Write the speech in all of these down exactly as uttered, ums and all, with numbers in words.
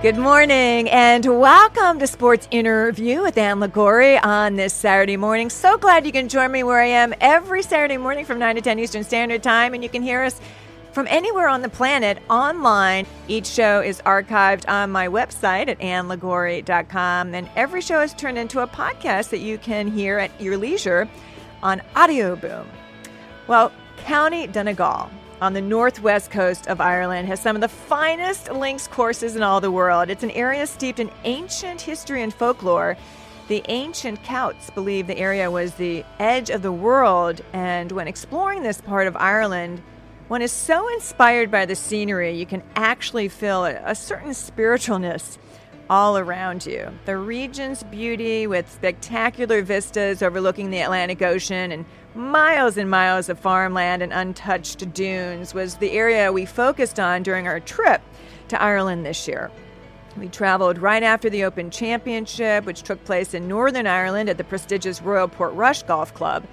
Good morning and welcome to Sports Interview with Ann Liguori on this Saturday morning. So glad you can join me where I am every Saturday morning from nine to ten Eastern Standard Time, and you can hear us from anywhere on the planet online. Each show is archived on my website at ann liguori dot com, and every show is turned into a podcast that you can hear at your leisure on Audio Boom. Well, County Donegal on the northwest coast of Ireland has some of the finest links courses in all the world. It's an area steeped in ancient history and folklore. The ancient Celts believed the area was the edge of the world, and when exploring this part of Ireland, one is so inspired by the scenery, you can actually feel a, a certain spiritualness all around you. The region's beauty, with spectacular vistas overlooking the Atlantic Ocean and miles and miles of farmland and untouched dunes, was the area we focused on during our trip to Ireland this year. We traveled right after the Open Championship, which took place in Northern Ireland at the prestigious Royal Portrush Golf Club.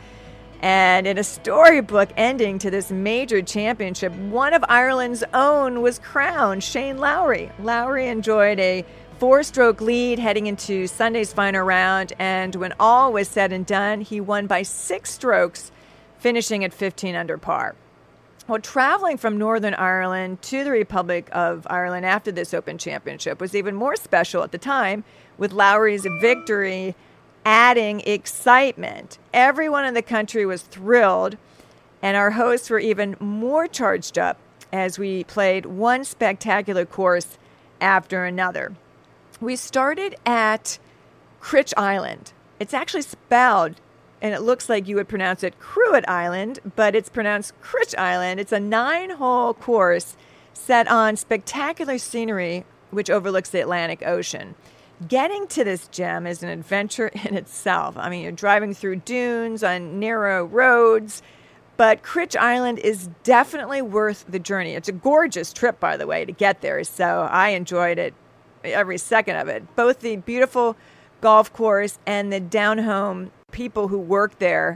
And in a storybook ending to this major championship, one of Ireland's own was crowned, Shane Lowry. Lowry enjoyed a four-stroke lead heading into Sunday's final round, and when all was said and done, he won by six strokes, finishing at fifteen under par. Well, traveling from Northern Ireland to the Republic of Ireland after this Open Championship was even more special at the time, with Lowry's victory adding excitement. Everyone in the country was thrilled, and our hosts were even more charged up as we played one spectacular course after another. We started at Cruit Island. It's actually spelled, and it looks like you would pronounce it Cruit Island, but it's pronounced Cruit Island. It's a nine-hole course set on spectacular scenery which overlooks the Atlantic Ocean. Getting to this gem is an adventure in itself. I mean, you're driving through dunes on narrow roads, but Cruit Island is definitely worth the journey. It's a gorgeous trip, by the way, to get there, so I enjoyed it every second of it. Both the beautiful golf course and the down-home people who work there,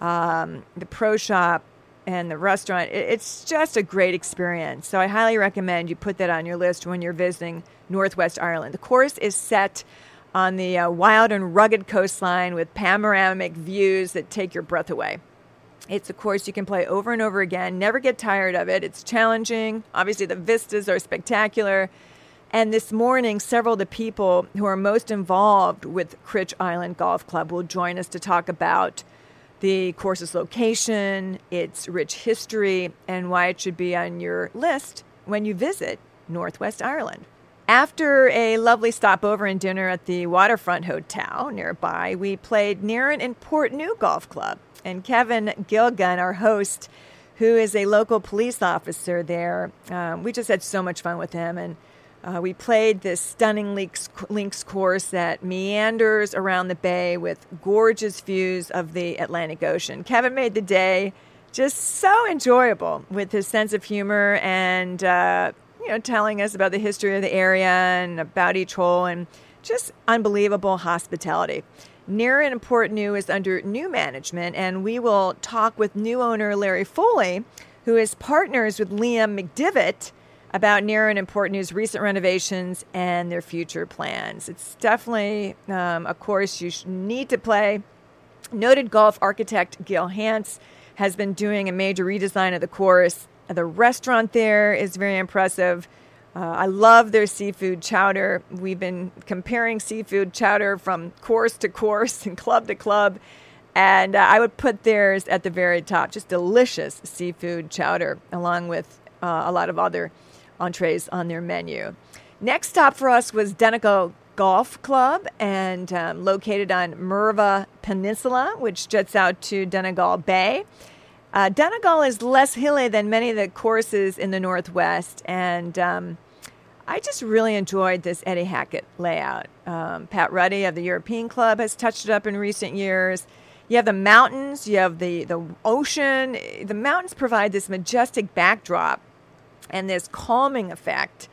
um, the pro shop and the restaurant, it, it's just a great experience. So I highly recommend you put that on your list when you're visiting Northwest Ireland. The course is set on the uh, wild and rugged coastline with panoramic views that take your breath away. It's a course you can play over and over again, never get tired of it. It's challenging. Obviously, the vistas are spectacular. And this morning, several of the people who are most involved with Cruit Island Golf Club will join us to talk about the course's location, its rich history, and why it should be on your list when you visit Northwest Ireland. After a lovely stopover and dinner at the Waterfront Hotel nearby, we played Nairn and Portneuf Golf Club. And Kevin Gilgun, our host, who is a local police officer there, um, we just had so much fun with him. And Uh, we played this stunning links, links course that meanders around the bay with gorgeous views of the Atlantic Ocean. Kevin made the day just so enjoyable with his sense of humor and, uh, you know, telling us about the history of the area and about each hole, and just unbelievable hospitality. Nairn and Portneuf is under new management, and we will talk with new owner Larry Foley, who is partners with Liam McDivitt, about Nairn and Portneuf's recent renovations and their future plans. It's definitely um, a course you need to play. Noted golf architect Gil Hance has been doing a major redesign of the course. The restaurant there is very impressive. Uh, I love their seafood chowder. We've been comparing seafood chowder from course to course and club to club, and uh, I would put theirs at the very top. Just delicious seafood chowder, along with uh, a lot of other entrees on their menu. Next stop for us was Donegal Golf Club, and um, located on Merva Peninsula, which juts out to Donegal Bay. Uh, Donegal is less hilly than many of the courses in the Northwest, and um, I just really enjoyed this Eddie Hackett layout. Um, Pat Ruddy of the European Club has touched it up in recent years. You have the mountains, you have the, the ocean. The mountains provide this majestic backdrop and this calming effect.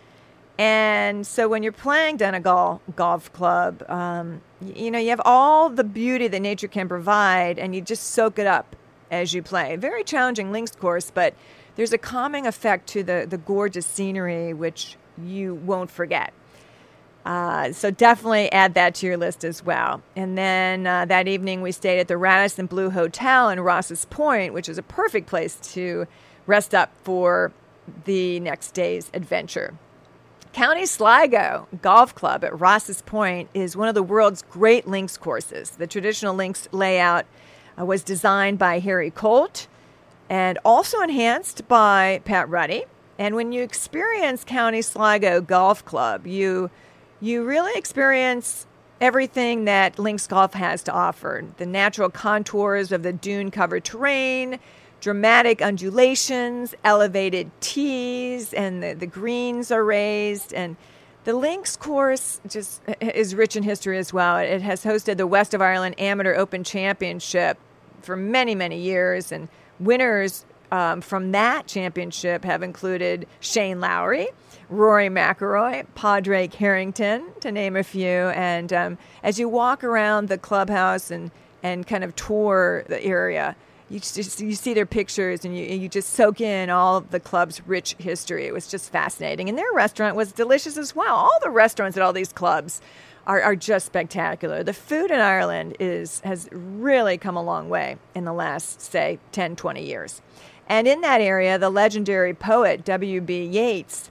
And so when you're playing Donegal Golf Club, um, you, you know, you have all the beauty that nature can provide, and you just soak it up as you play. Very challenging links course, but there's a calming effect to the, the gorgeous scenery, which you won't forget. Uh, so definitely add that to your list as well. And then uh, that evening we stayed at the Radisson Blu Hotel in Rosses Point, which is a perfect place to rest up for the next day's adventure. County Sligo Golf Club at Rosses Point is one of the world's great links courses. The traditional links layout uh, was designed by Harry Colt and also enhanced by Pat Ruddy. And when you experience County Sligo Golf Club, you you really experience everything that links golf has to offer. The natural contours of the dune-covered terrain, dramatic undulations, elevated tees, and the, the greens are raised. And the links course just is rich in history as well. It has hosted the West of Ireland Amateur Open Championship for many, many years, and winners um, from that championship have included Shane Lowry, Rory McIlroy, Padraig Harrington, to name a few. And um, as you walk around the clubhouse and, and kind of tour the area, you just you see their pictures and you you just soak in all of the club's rich history. It was just fascinating. And their restaurant was delicious as well. All the restaurants at all these clubs are, are just spectacular. The food in Ireland is has really come a long way in the last, say, ten, twenty years. And in that area, the legendary poet W B Yeats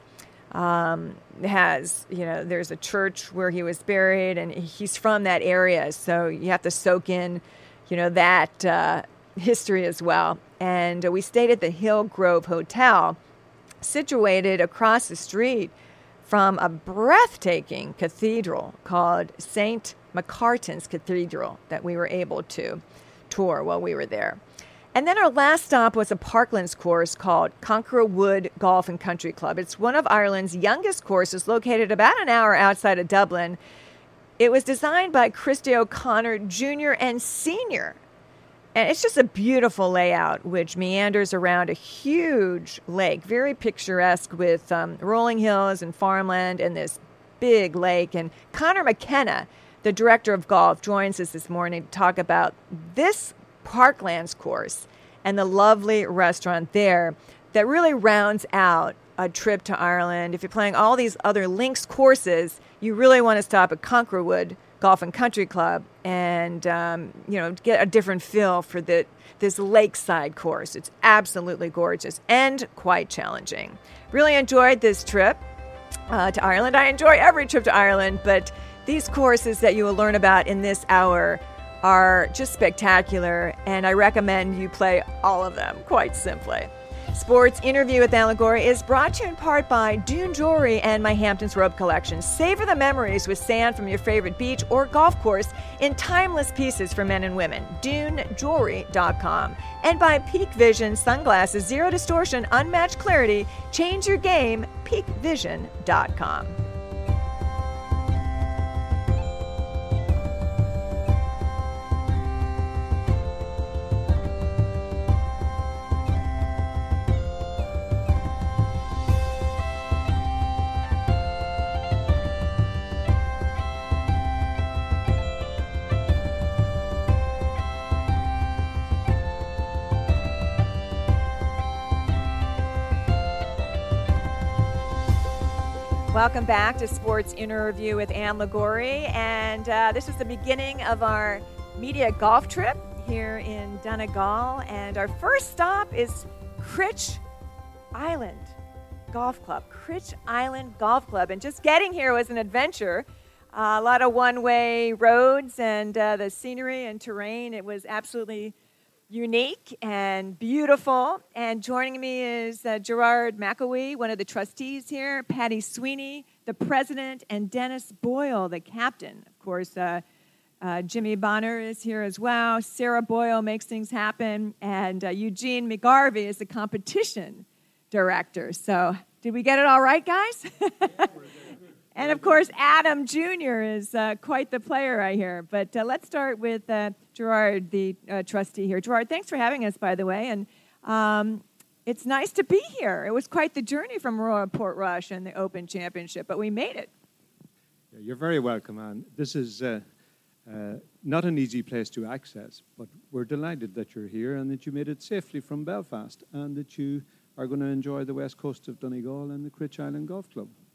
um, has, you know, there's a church where he was buried, and he's from that area. So you have to soak in, you know, that uh, history as well. And uh, we stayed at the Hillgrove Hotel, situated across the street from a breathtaking cathedral called Saint Macartan's Cathedral that we were able to tour while we were there. And then our last stop was a Parklands course called Conqueror Wood Golf and Country Club. It's one of Ireland's youngest courses, located about an hour outside of Dublin. It was designed by Christy O'Connor Junior and Senior. And it's just a beautiful layout, which meanders around a huge lake, very picturesque, with um, rolling hills and farmland and this big lake. And Connor McKenna, the director of golf, joins us this morning to talk about this Parklands course and the lovely restaurant there that really rounds out a trip to Ireland. If you're playing all these other links courses, you really want to stop at Conqueror Wood Golf and Country Club and um, you know, get a different feel for the this lakeside course. It's absolutely gorgeous and quite challenging. Really enjoyed this trip uh, to Ireland. I enjoy every trip to Ireland, but these courses that you will learn about in this hour are just spectacular, and I recommend you play all of them, quite simply. Sports Interview with Ann Liguori is brought to you in part by Dune Jewelry and my Hamptons Rope Collection. Savor the memories with sand from your favorite beach or golf course in timeless pieces for men and women. Dune Jewelry dot com. And by Peak Vision Sunglasses, zero distortion, unmatched clarity. Change your game, Peak Vision dot com. Welcome back to Sports Interview with Ann Liguori, and uh, this is the beginning of our media golf trip here in Donegal, and our first stop is Critch Island Golf Club. Critch Island Golf Club, and just getting here was an adventure. Uh, a lot of one-way roads and uh, the scenery and terrain. It was absolutely unique and beautiful. And joining me is uh, Gerard McAwee, one of the trustees here, Patty Sweeney, the president, and Dennis Boyle, the captain. Of course, uh, uh, Jimmy Bonner is here as well. Sarah Boyle makes things happen. And uh, Eugene McGarvey is the competition director. So did we get it all right, guys? And, of course, Adam Junior is uh, quite the player, I hear. But uh, let's start with uh, Gerard, the uh, trustee here. Gerard, thanks for having us, by the way. And um, it's nice to be here. It was quite the journey from Royal Portrush and the Open Championship, but we made it. Yeah, you're very welcome, Anne. This is uh, uh, not an easy place to access, but we're delighted that you're here and that you made it safely from Belfast and that you are going to enjoy the west coast of Donegal and the Critch Island Golf Club. It's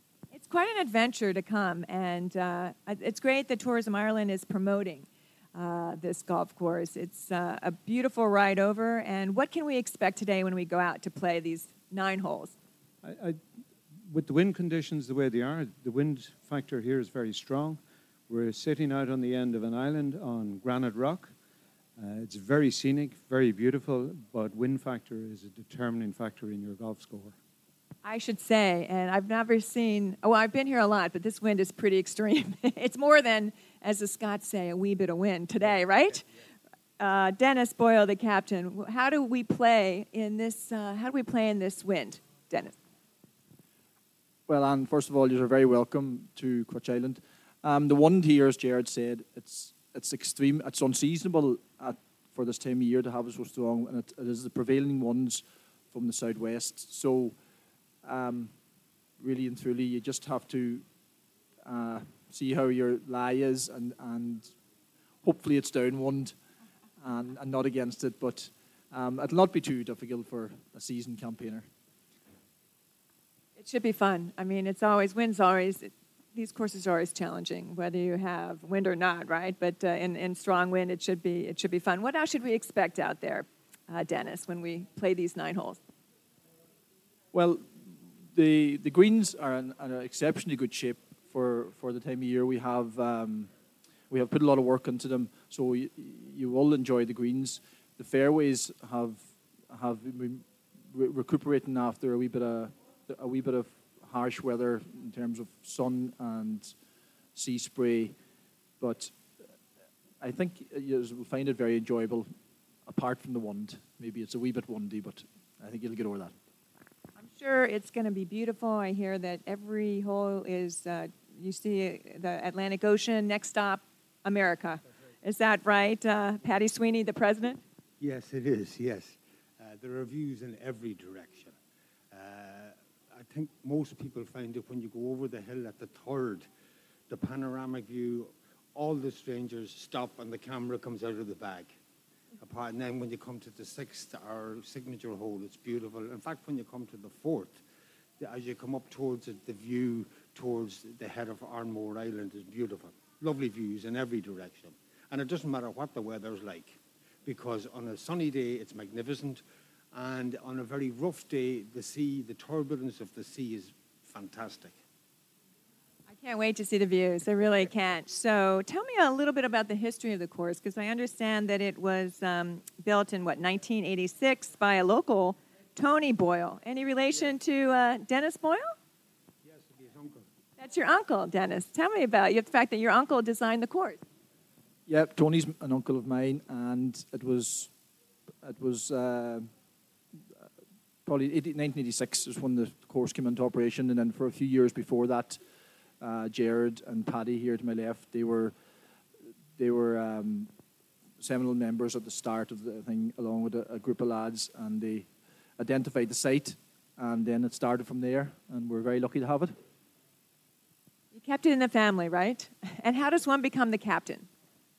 quite an adventure to come, and uh, it's great that Tourism Ireland is promoting uh, this golf course. It's uh, a beautiful ride over, and what can we expect today when we go out to play these nine holes? I, I, with the wind conditions the way they are, the wind factor here is very strong. We're sitting out on the end of an island on granite rock. Uh, it's very scenic, very beautiful, but wind factor is a determining factor in your golf score. I should say, and I've never seen, oh, I've been here a lot, but this wind is pretty extreme. It's more than, as the Scots say, a wee bit of wind today, right? Uh, Dennis Boyle, the captain, how do we play in this, uh, how do we play in this wind, Dennis? Well, Anne, first of all, you're very welcome to Crutch Island. Um, the wind here, as Jared said, it's it's extreme, it's unseasonable at, for this time of year to have it so strong, and it, it is the prevailing winds from the southwest. So, um, really and truly, you just have to uh, see how your lie is, and, and hopefully it's downwind and, and not against it, but um, it'll not be too difficult for a seasoned campaigner. It should be fun. I mean, it's always, wind's always, it, these courses are always challenging, whether you have wind or not, right? But uh, in, in strong wind, it should be it should be fun. What else should we expect out there, uh, Dennis, when we play these nine holes? Well, the the greens are in an exceptionally good shape for, for the time of year. We have um, we have put a lot of work into them, so you, you will enjoy the greens. The fairways have have been re- recuperating after a wee bit of a wee bit of harsh weather in terms of sun and sea spray, but I think you will find it very enjoyable, apart from the wind. Maybe it's a wee bit windy, but I think you'll get over that. I'm sure it's going to be beautiful. I hear that every hole is, uh, you see the Atlantic Ocean, next stop, America. Is that right, uh, Patty Sweeney, the president? Yes, it is, yes. Uh, there are views in every direction. Uh, I think most people find that when you go over the hill at the third, the panoramic view, all the strangers stop and the camera comes out of the bag. Apart, and then when you come to the sixth, our signature hole, it's beautiful. In fact, when you come to the fourth, the, as you come up towards it, the view towards the head of Arnmore Island is beautiful. Lovely views in every direction. And it doesn't matter what the weather's like, because on a sunny day, it's magnificent. And on a very rough day, the sea, the turbulence of the sea is fantastic. I can't wait to see the views. I really can't. So tell me a little bit about the history of the course, because I understand that it was um, built in, what, nineteen eighty-six by a local, Tony Boyle. Any relation to uh, Dennis Boyle? Yes, it'd be his uncle. That's your uncle, Dennis. Tell me about you, the fact that your uncle designed the course. Yeah, Tony's an uncle of mine, and it was it was uh, probably nineteen eighty-six is when the course came into operation, and then for a few years before that, uh, Jared and Paddy here to my left, they were they were um, seminal members at the start of the thing, along with a, a group of lads, and they identified the site, and then it started from there, and we're very lucky to have it. You kept it in the family, right? And how does one become the captain?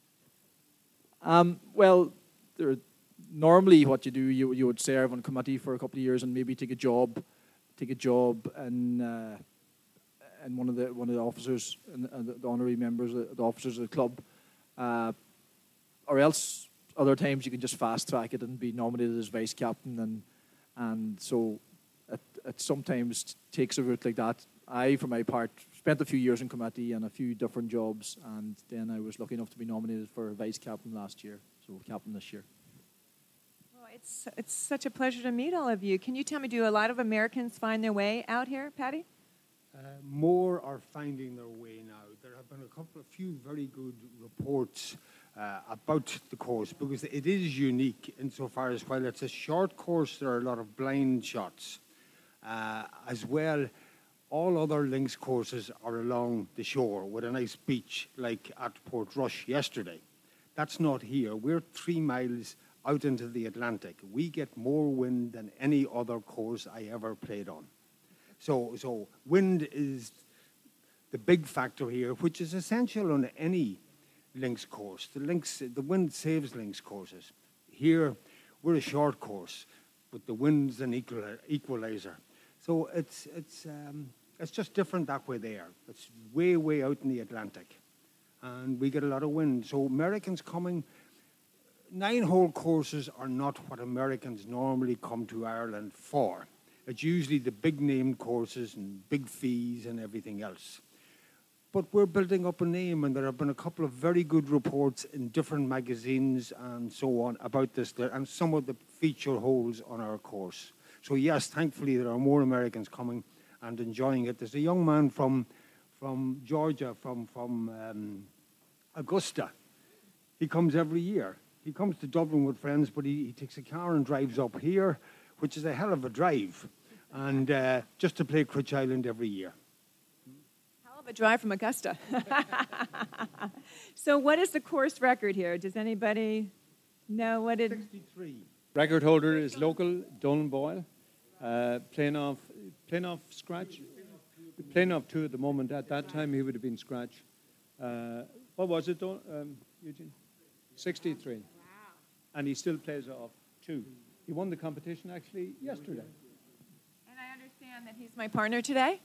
Um, well, there, normally what you do, you you would serve on committee for a couple of years and maybe take a job, take a job in uh, in one of the one of the officers and the, the honorary members, the, the officers of the club, uh, or else other times you can just fast track it and be nominated as vice captain, and and so it, it sometimes takes a route like that. I, for my part, spent a few years in committee and a few different jobs, and then I was lucky enough to be nominated for vice captain last year, so captain this year. Well, it's it's such a pleasure to meet all of you. Can you tell me, do a lot of Americans find their way out here, Patty? Uh, more are finding their way now. There have been a couple of few very good reports uh, about the course, because it is unique insofar as while it's a short course, there are a lot of blind shots. Uh, as well, all other links courses are along the shore with a nice beach like at Portrush yesterday. That's not here. We're three miles out into the Atlantic. We get more wind than any other course I ever played on. So, so wind is the big factor here, which is essential on any links course. The links, the wind saves links courses. Here, we're a short course, but the wind's an equal, equalizer. So it's it's um, It's just different that way there. It's way, way out in the Atlantic. And we get a lot of wind. So Americans coming, nine-hole courses are not what Americans normally come to Ireland for. It's usually the big-named courses and big fees and everything else. But we're building up a name, and there have been a couple of very good reports in different magazines and so on about this, and some of the feature holes on our course. So yes, thankfully there are more Americans coming and enjoying it. There's a young man from from Georgia, from, from um, Augusta. He comes every year. He comes to Dublin with friends, but he, he takes a car and drives up here, which is a hell of a drive, and uh, just to play Critch Island every year. Hell of a drive from Augusta. So what is the course record here? Does anybody know what it is? sixty-three. Record holder is local, Donal Boyle, uh, playing off playing off scratch. Playing off two at the moment. At that time, he would have been scratch. Uh, what was it, Don, um, Eugene? sixty-three. Wow. And he still plays off two. He won the competition, actually, yesterday. And I understand that he's my partner today.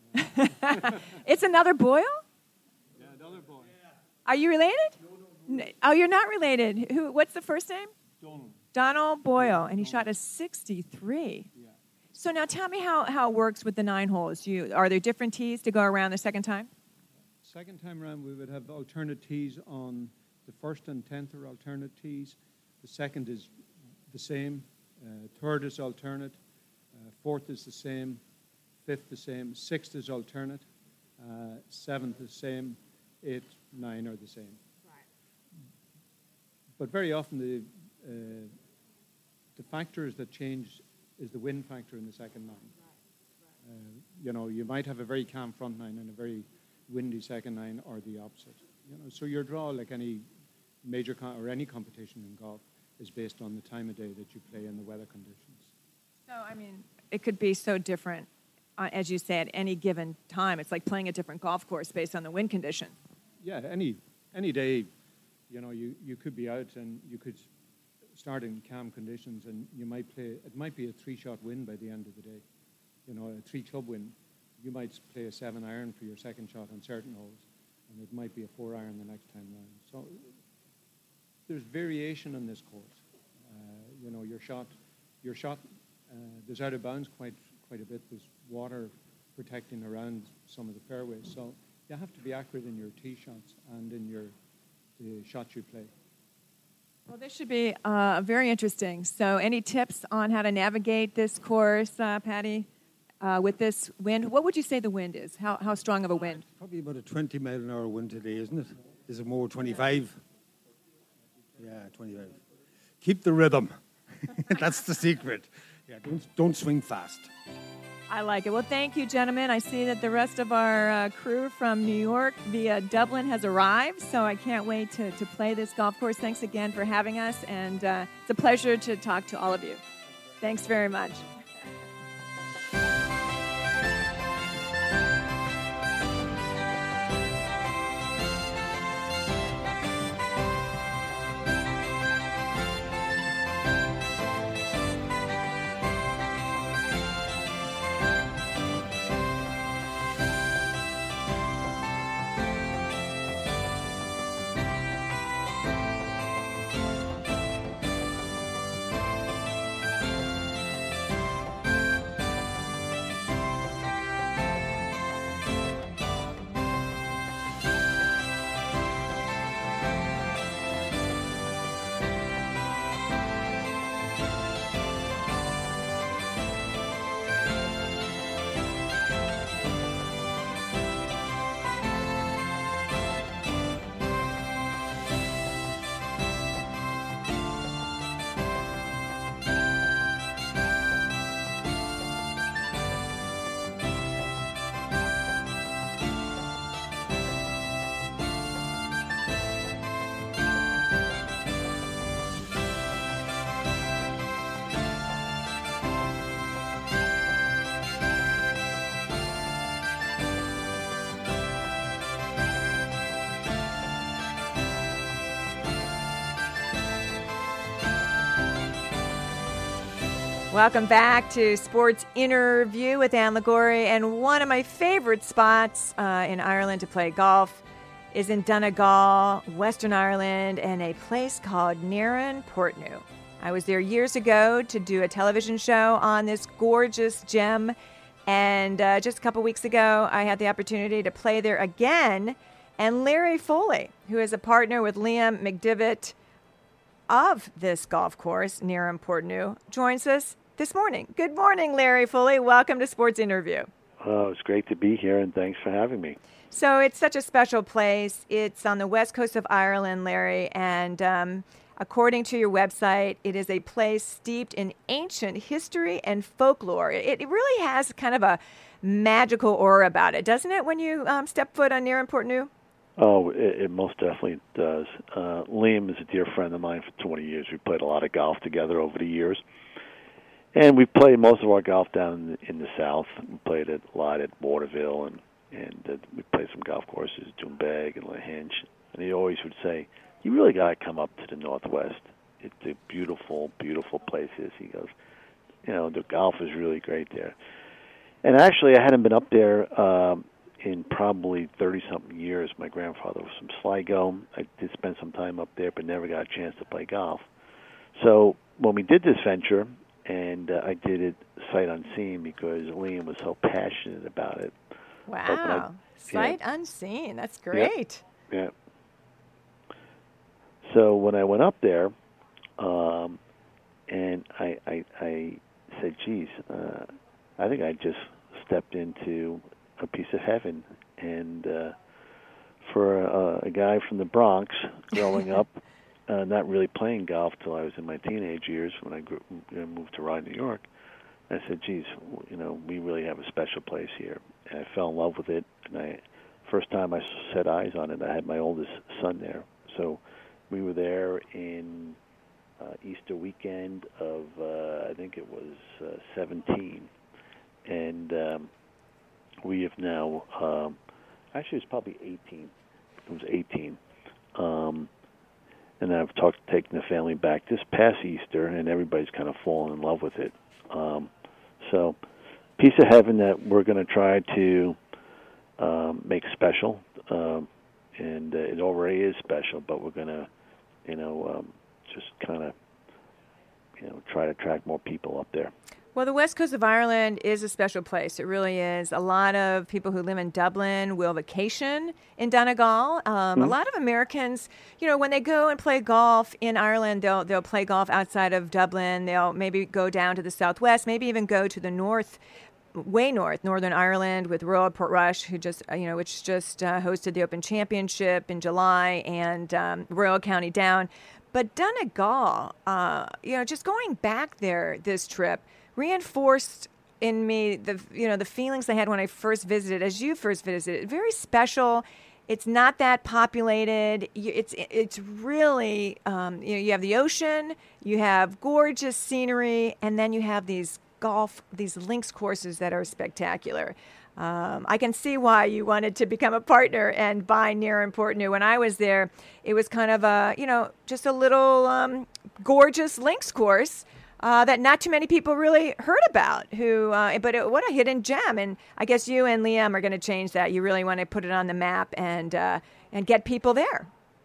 It's another Boyle? Yeah, another Boyle. Are you related? No, no, no. Oh, you're not related. Who? What's the first name? Donal. Donald Boyle, and he shot a sixty-three. Yeah. So now tell me how, how it works with the nine holes. You Are there different tees to go around the second time? Second time around, we would have alternate tees on the first and tenth are alternate tees. The second is the same. Uh, third is alternate. Uh, fourth is the same. Fifth the same. Sixth is alternate. Uh, seventh the same. Eight, nine are the same. Right. But very often the uh, the factors that change is the wind factor in the second nine. Right, right. Uh, you know, you might have a very calm front nine and a very windy second nine, or the opposite. You know, so your draw, like any major con- or any competition in golf, is based on the time of day that you play and the weather conditions. So, I mean, it could be so different, uh, as you say, at any given time. It's like playing a different golf course based on the wind condition. Yeah, any any day, you know, you, you could be out and you could start in calm conditions, and you might play, it might be a three-shot win by the end of the day. You know, a three-club win. You might play a seven-iron for your second shot on certain holes, and it might be a four-iron the next time round. So there's variation on this course. Uh, you know, your shot, your shot, uh, there's out of bounds quite quite a bit. There's water protecting around some of the fairways. So you have to be accurate in your tee shots and in your the shots you play. Well, this should be uh, very interesting. So any tips on how to navigate this course, uh, Patty, uh, with this wind? What would you say the wind is? How how strong of a wind? It's probably about a twenty mile an hour wind today, isn't it? Is it more twenty-five? Yeah, twenty-five. Keep the rhythm. That's the secret. Yeah, don't don't swing fast. I like it. Well, thank you, gentlemen. I see that the rest of our uh, crew from New York via Dublin has arrived, so I can't wait to, to play this golf course. Thanks again for having us, and uh, it's a pleasure to talk to all of you. Thanks very much. Welcome back to Sports Interview with Anne Liguori. And one of my favorite spots uh, in Ireland to play golf is in Donegal, Western Ireland, and a place called Naran Portneuf. I was there years ago to do a television show on this gorgeous gem. And uh, just a couple weeks ago, I had the opportunity to play there again. And Larry Foley, who is a partner with Liam McDivitt of this golf course, Naran Portneuf, joins us this morning. Good morning, Larry Foley. Welcome to Sports Interview. Oh, it's great to be here, and thanks for having me. So it's such a special place. It's on the west coast of Ireland, Larry, and um, according to your website, it is a place steeped in ancient history and folklore. It, it really has kind of a magical aura about it, doesn't it, when you um, step foot on Naran Portneuf? Oh, it, it most definitely does. Uh, Liam is a dear friend of mine for twenty years. We played a lot of golf together over the years. And we played most of our golf down in the, in the south. We played it a lot at Waterville, and, and uh, we played some golf courses, Doonbeg and Lahinch. And he always would say, you really got to come up to the northwest. It's a beautiful, beautiful place. He goes, you know, the golf is really great there. And actually, I hadn't been up there um, in probably thirty-something years. My grandfather was from Sligo. I did spend some time up there, but never got a chance to play golf. So when we did this venture, and uh, I did it sight unseen because Liam was so passionate about it. Wow. I, sight yeah. unseen. That's great. Yeah. yeah. So when I went up there, um, and I, I, I said, geez, uh, I think I just stepped into a piece of heaven. And uh, for a, a guy from the Bronx growing up, Uh, not really playing golf till I was in my teenage years when I grew, you know, moved to Rye, New York. I said, geez, you know, we really have a special place here. And I fell in love with it. And I, first time I set eyes on it, I had my oldest son there. So we were there in uh, Easter weekend of, uh, I think it was uh, seventeen. And um, we have now, um, actually it was probably eighteen. It was eighteen. Um, And I've talked, taken the family back this past Easter, and everybody's kind of fallen in love with it. Um, so, piece of heaven that we're going to try to um, make special, um, and uh, it already is special. But we're going to, you know, um, just kind of, you know, try to attract more people up there. Well, the west coast of Ireland is a special place. It really is. A lot of people who live in Dublin will vacation in Donegal. Um, mm-hmm. A lot of Americans, you know, when they go and play golf in Ireland, they'll they'll play golf outside of Dublin. They'll maybe go down to the southwest, maybe even go to the north, way north, Northern Ireland, with Royal Portrush, who just, you know, which just uh, hosted the Open Championship in July, and um, Royal County Down. But Donegal, uh, you know, just going back there this trip reinforced in me the you know the feelings I had when I first visited, as you first visited. Very special. It's not that populated. It's it's really um, you know, you have the ocean, you have gorgeous scenery, and then you have these golf these links courses that are spectacular. Um, I can see why you wanted to become a partner and buy Naran Portneuf. When I was there, it was kind of a you know just a little um, gorgeous links course. Uh, that not too many people really heard about. Who, uh, but it, what a hidden gem! And I guess you and Liam are going to change that. You really want to put it on the map and uh, and get people there.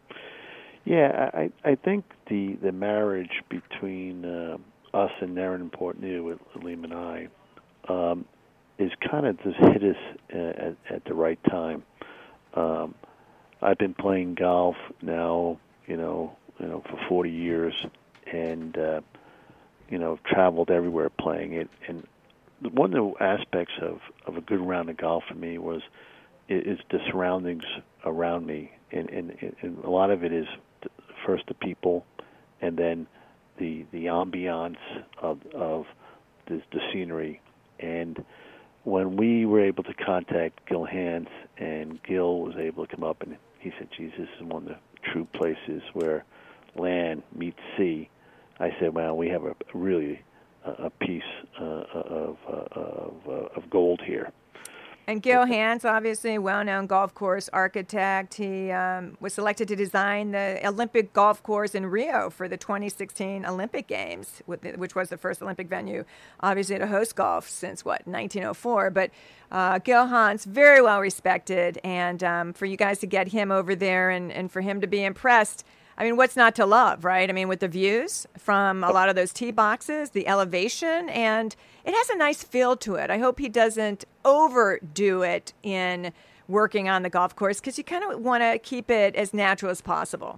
Yeah, I, I think the the marriage between uh, us and Naran Portneuf, with Liam and I, um, is kind of just hit us uh, at, at the right time. Um, I've been playing golf now, you know, you know, for forty years, and uh, you know, traveled everywhere playing it. And one of the aspects of, of a good round of golf for me was is the surroundings around me, and, and, and a lot of it is first the people, and then the the ambiance of of the, the scenery. And when we were able to contact Gil Hanse, and Gil was able to come up, and he said, geez, this is one of the true places where land meets sea. I said, well, we have a really uh, a piece uh, of, uh, of, uh, of gold here. And Gil Hanse, obviously a well-known golf course architect. He um, was selected to design the Olympic golf course in Rio for the twenty sixteen Olympic Games, which was the first Olympic venue, obviously, to host golf since, what, nineteen oh four. But uh, Gil Hanse, very well respected. And um, for you guys to get him over there and, and for him to be impressed, I mean, what's not to love, right? I mean, with the views from a lot of those tee boxes, the elevation, and it has a nice feel to it. I hope he doesn't overdo it in working on the golf course because you kind of want to keep it as natural as possible.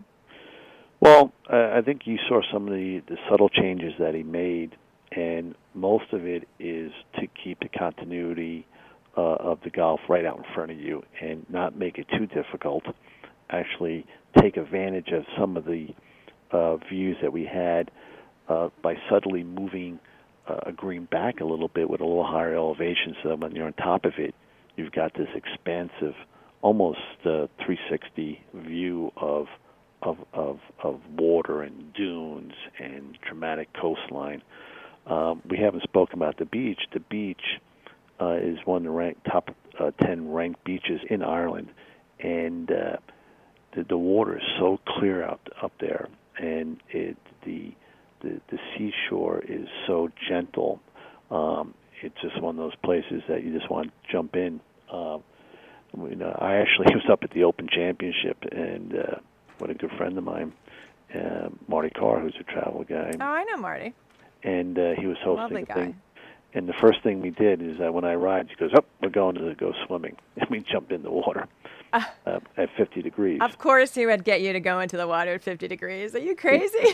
Well, uh, I think you saw some of the, the subtle changes that he made, and most of it is to keep the continuity uh, of the golf right out in front of you and not make it too difficult. Actually take advantage of some of the uh, views that we had uh, by subtly moving uh, a green back a little bit with a little higher elevation, so that when you're on top of it, you've got this expansive, almost uh, three sixty view of, of of of water and dunes and dramatic coastline. Um, we haven't spoken about the beach. The beach uh, is one of the rank, top uh, ten ranked beaches in Ireland, and uh, The, the water is so clear out up there, and it, the, the the seashore is so gentle. Um, it's just one of those places that you just want to jump in. Uh, you know, I actually was up at the Open Championship, and uh, what a good friend of mine, uh, Marty Carr, who's a travel guy. Oh, I know Marty. And uh, he was hosting Lovely a guy. thing. And the first thing we did is that when I arrived, he goes, "Oh, we're going to go swimming," and we jumped in the water. Uh, uh, at fifty degrees. Of course he would get you to go into the water at fifty degrees. Are you crazy?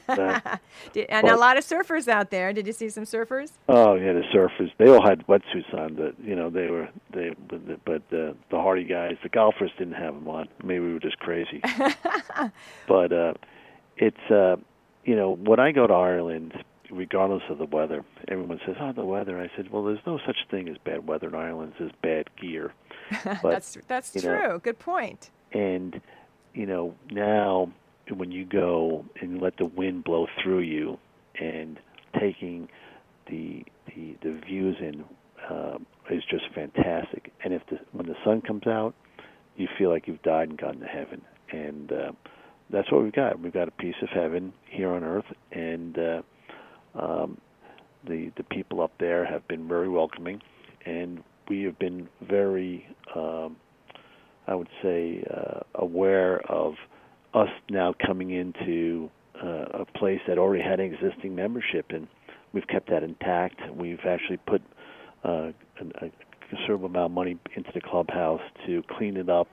uh, Did, and but, a lot of surfers out there. Did you see some surfers? Oh, yeah, the surfers. They all had wetsuits on. But, you know, they were, they, but, but uh, the hardy guys, the golfers didn't have them on. Maybe we were just crazy. But uh, it's, uh, you know, when I go to Ireland, regardless of the weather, everyone says, oh, the weather. I said, well, there's no such thing as bad weather in Ireland. There's bad gear. But, that's that's true. Know, Good point. And, you know, now when you go and you let the wind blow through you and taking the the, the views in uh, is just fantastic. And if the, when the sun comes out, you feel like you've died and gone to heaven. And uh, that's what we've got. We've got a piece of heaven here on earth, and uh, um, the the people up there have been very welcoming, and we have been very, um, I would say, uh, aware of us now coming into uh, a place that already had an existing membership, and we've kept that intact. We've actually put uh, a, a considerable amount of money into the clubhouse to clean it up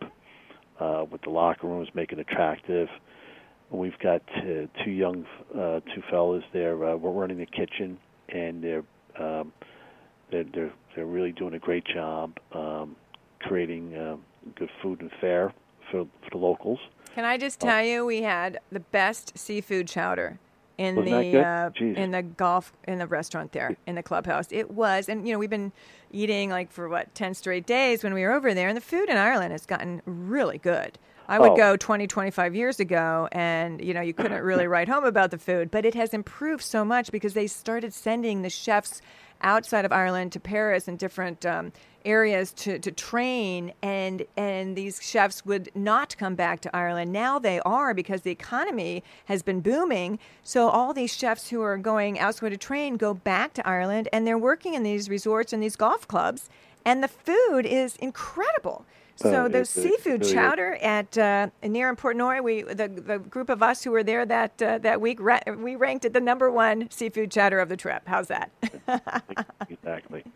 uh, with the locker rooms, make it attractive. We've got uh, two young, uh, two fellas there. Uh, we're running the kitchen, and they're um, they're, they're they're really doing a great job um, creating uh, good food and fare for, for the locals. Can I just tell uh, you, we had the best seafood chowder in wasn't the that good? uh, in the golf in the restaurant there in the clubhouse. It was, and you know, we've been eating like for what ten straight days when we were over there, and the food in Ireland has gotten really good. I would oh. go twenty, twenty-five years ago, and you know, you couldn't really write home about the food, but it has improved so much because they started sending the chefs outside of Ireland to Paris and different um, areas to, to train, and and these chefs would not come back to Ireland. Now they are, because the economy has been booming. So all these chefs who are going elsewhere to train go back to Ireland, and they're working in these resorts and these golf clubs, and the food is incredible. So uh, the it, seafood it really chowder at uh, near in Portnoy, we the the group of us who were there that uh, that week, ra- we ranked it the number one seafood chowder of the trip. How's that? Exactly.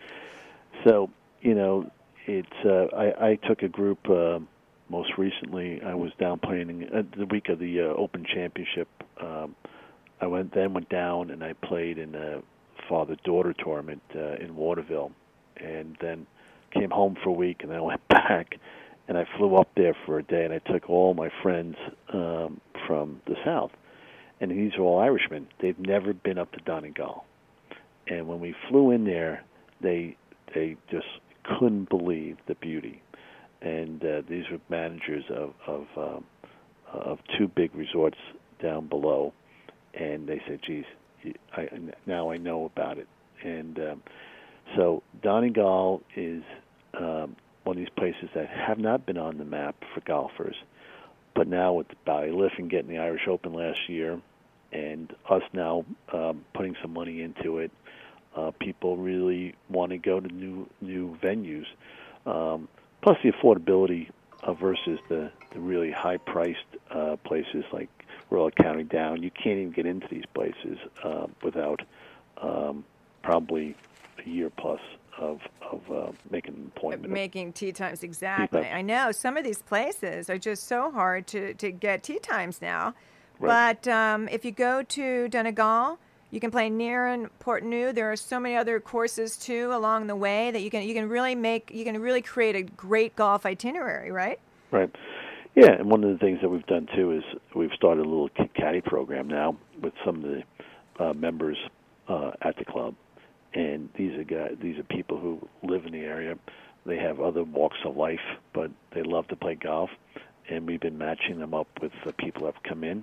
So you know, it's uh, I, I took a group uh, most recently. I was down playing uh, the week of the uh, Open Championship. Um, I went then went down and I played in a father-daughter tournament uh, in Waterville, and then came home for a week, and then I went back, and I flew up there for a day, and I took all my friends um, from the South, and these are all Irishmen. They've never been up to Donegal, and when we flew in there, they they just couldn't believe the beauty, and uh, these were managers of of, um, of two big resorts down below, and they said, "Geez, I, now I know about it," and um, so Donegal is um, one of these places that have not been on the map for golfers. But now with Ballyliffin getting the Irish Open last year, and us now um, putting some money into it, uh, people really want to go to new new venues. Um, plus the affordability uh, versus the, the really high-priced uh, places like Royal County Down. You can't even get into these places uh, without um, probably a year plus of of uh, making an appointment. Making tee times, exactly. Tee times. I know some of these places are just so hard to, to get tee times now. Right. But um, if you go to Donegal, you can play near in Portneuf. There are so many other courses too along the way that you can you can really make you can really create a great golf itinerary, right? Right. Yeah, and one of the things that we've done too is we've started a little caddy program now with some of the uh, members uh, at the club. And these are guys, these are people who live in the area. They have other walks of life, but they love to play golf. And we've been matching them up with the people that have come in.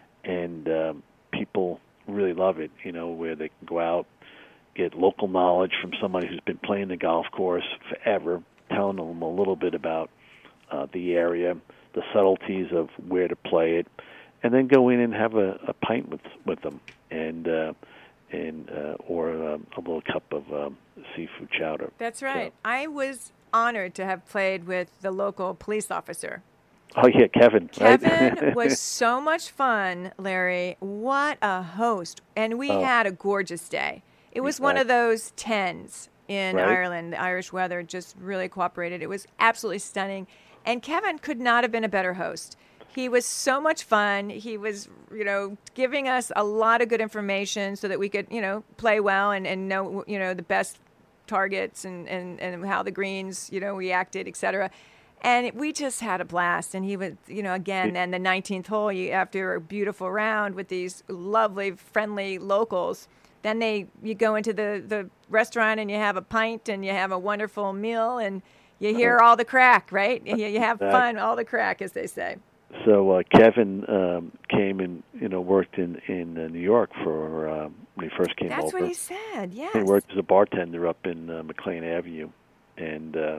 And um, people really love it, you know, where they can go out, get local knowledge from somebody who's been playing the golf course forever, telling them a little bit about uh, the area, the subtleties of where to play it, and then go in and have a, a pint with with them. And uh, and uh, or um, a little cup of um, seafood chowder. That's right. So. I was honored to have played with the local police officer. Oh, yeah, Kevin. Kevin right? was so much fun, Larry. What a host. And we Oh. had a gorgeous day. It was one Right. of those tens in Right. Ireland. The Irish weather just really cooperated. It was absolutely stunning. And Kevin could not have been a better host. He was so much fun. He was, you know, giving us a lot of good information so that we could, you know, play well and, and know, you know, the best targets and, and, and how the greens, you know, reacted, et cetera. And we just had a blast. And he was, you know, again, then the nineteenth hole, you, after a beautiful round with these lovely, friendly locals, then they you go into the, the restaurant and you have a pint and you have a wonderful meal and you hear all the crack, right? You, you have fun, all the crack, as they say. So uh, Kevin um, came and you know worked in in uh, New York for um, when he first came That's over. what he said. Yes. He worked as a bartender up in uh, McLean Avenue, and uh,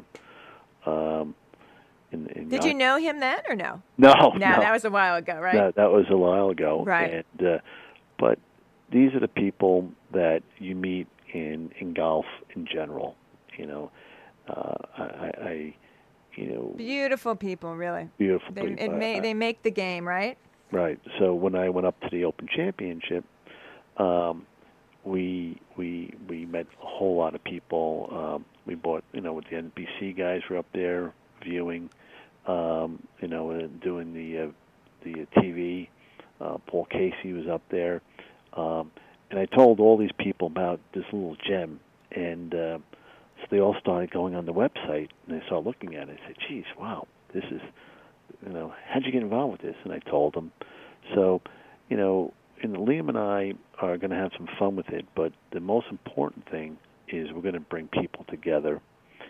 um, in, in Did you know him then or no? No, No, no, that was a while ago, right? that, that was a while ago. Right. And uh, but these are the people that you meet in in golf in general. You know, uh, I, I, you know, Beautiful people, really. beautiful They people. it may, I- they make the game, right? Right. So when I went up to the Open Championship, um, we we we met a whole lot of people. Um, we bought, you know, with the N B C guys were up there viewing, um, you know, and doing the uh, the T V. Uh, Paul Casey was up there, um, and I told all these people about this little gem, and uh, so they all started going on the website and they started looking at it. I said, "Geez, wow, this is." You know, how'd you get involved with this? And I told them. So, you know, and Liam and I are going to have some fun with it, but the most important thing is we're going to bring people together.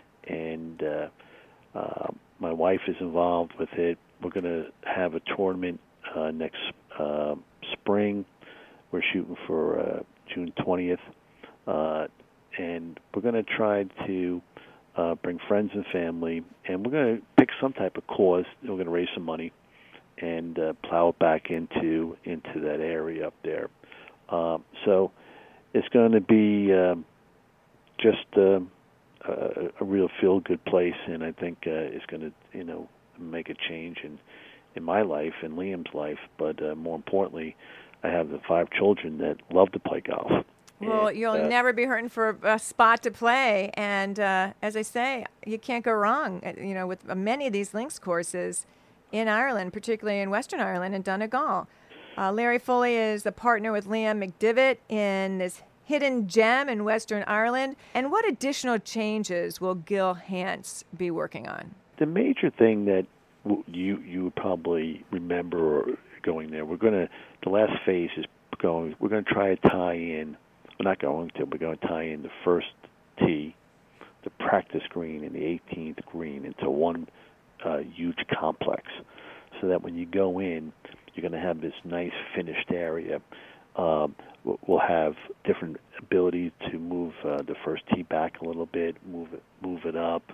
And uh, uh, my wife is involved with it. We're going to have a tournament uh, next uh, spring. We're shooting for uh, June twentieth. Uh, and we're going to try to Uh, bring friends and family, and we're going to pick some type of cause. We're going to raise some money and uh, plow it back into into that area up there. Um, so it's going to be um, just uh, a, a real feel-good place, and I think uh, it's going to, you know, make a change in in my life and Liam's life. But uh, more importantly, I have the five children that love to play golf. Well, And, you'll uh, never be hurting for a spot to play. And uh, as I say, you can't go wrong, uh, you know, with many of these links courses in Ireland, particularly in Western Ireland and Donegal. Uh, Larry Foley is a partner with Liam McDivitt in this hidden gem in Western Ireland. And what additional changes will Gil Hance be working on? The major thing that w- you you would probably remember going there, we're going to, the last phase is going, we're going to try to tie in, we're not going to, we're going to tie in the first tee, the practice green, and the eighteenth green into one uh, huge complex, so that when you go in, you're going to have this nice finished area. Um, we'll have different ability to move uh, the first tee back a little bit, move it, move it up.